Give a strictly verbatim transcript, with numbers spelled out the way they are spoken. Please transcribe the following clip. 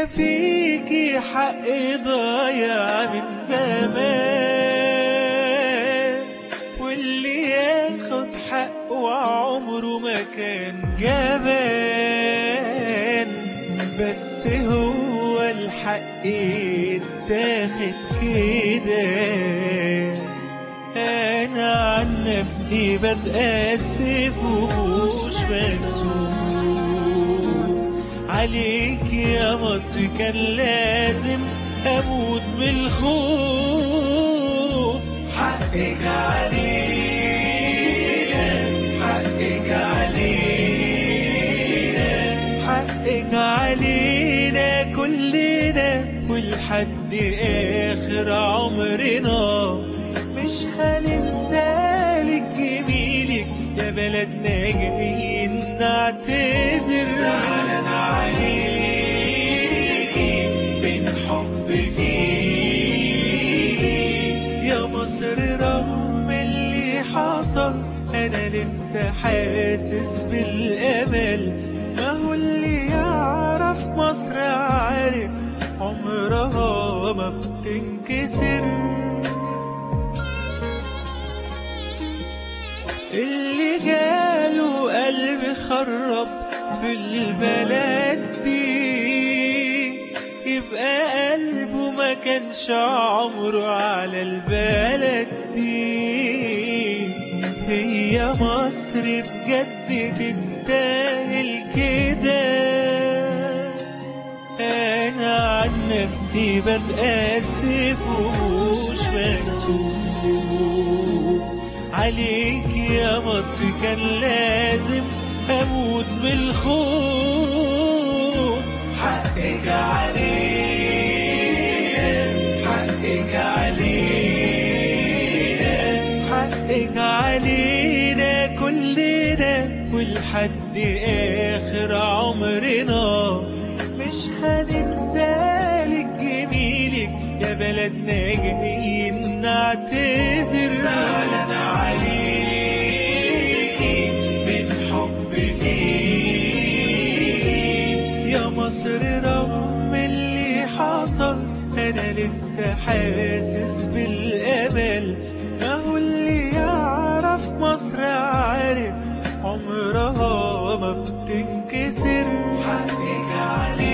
فيكي حق ضايع من زمان، واللي ياخد حقه عمره ما كان جبان. بس هو الحق اتاخد كده. انا عن نفسي بتأسف ومش مكسوف عليك يا مصر، كان لازم اموت بالخوف. حقك علينا، حقك علينا، حقك علينا كلنا ولحد اخر عمرنا. مش هننسالك جميلك يا بلدنا، جايين نعتذر. زعلان عليكي بنحب فيكي يا مصر، رغم اللي حصل انا لسه حاسس بالامل. ما هو اللي يعرف مصر عارف عمرها ما بتنكسر. اللي جاله قلب خرب في البلد دي، يبقى قلبه ما كانش عمره على البلد دي. هي مصر بجد تستاهل كده. انا عن نفسي بتأسف ومش مكسوف عليك يا مصر، كان لازم اموت بالخوف. حقك علينا، حقك علينا، حقك علينا كلنا ولحد اخر عمرنا. مش هننسالك جميلك يا بلدنا، جايين نعتذر. زعلان عليكي بنحب فيكي يا مصر، رغم اللي حصل انا لسه حاسس بالامل. ما هو اللي يعرف مصر عارف عمرها ما بتنكسر. حقك علينا.